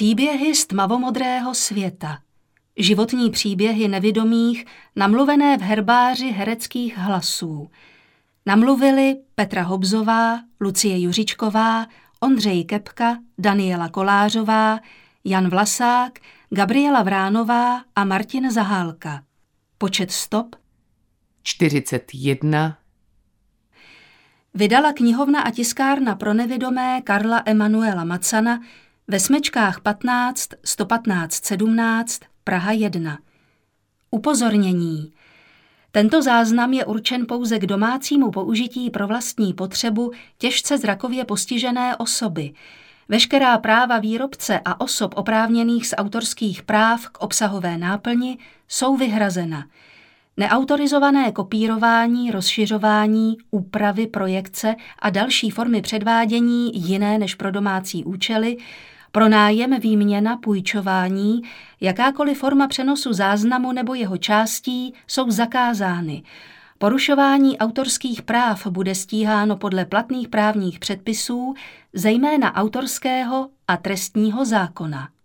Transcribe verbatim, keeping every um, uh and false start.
Příběhy z tmavomodrého světa. Životní příběhy nevidomých, namluvené v herbáři hereckých hlasů. Namluvili Petra Hobzová, Lucie Juřičková, Ondřej Kepka, Daniela Kolářová, Jan Vlasák, Gabriela Vránová a Martin Zahálka. Počet stop čtyřicet jedna. Vydala knihovna a tiskárna pro nevidomé Karla Emanuela Macana ve smečkách patnáct sto patnáct sedmnáct Praha jedna. Upozornění. Tento záznam je určen pouze k domácímu použití pro vlastní potřebu těžce zrakově postižené osoby. Veškerá práva výrobce a osob oprávněných z autorských práv k obsahové náplni jsou vyhrazena. Neautorizované kopírování, rozšiřování, úpravy, projekce a další formy předvádění jiné než pro domácí účely, pronájem, výměna, půjčování, jakákoliv forma přenosu záznamu nebo jeho částí jsou zakázány. Porušování autorských práv bude stíháno podle platných právních předpisů, zejména autorského a trestního zákona.